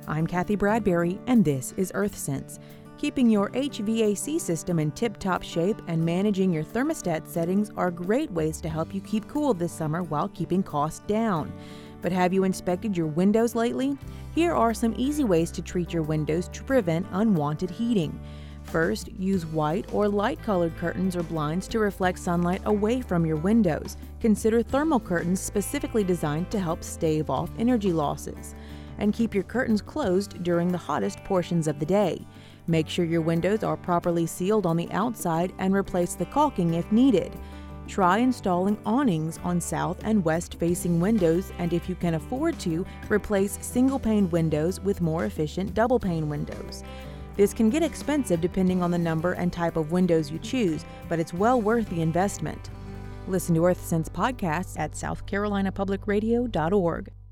I'm Kathy Bradbury, and this is EarthSense. Keeping your HVAC system in tip-top shape and managing your thermostat settings are great ways to help you keep cool this summer while keeping costs down. But have you inspected your windows lately? Here are some easy ways to treat your windows to prevent unwanted heating. First, use white or light-colored curtains or blinds to reflect sunlight away from your windows. Consider thermal curtains specifically designed to help stave off energy losses. And keep your curtains closed during the hottest portions of the day. Make sure your windows are properly sealed on the outside and replace the caulking if needed. Try installing awnings on south and west-facing windows, and if you can afford to, replace single-pane windows with more efficient double-pane windows. This can get expensive depending on the number and type of windows you choose, but it's well worth the investment. Listen to EarthSense podcasts at southcarolinapublicradio.org.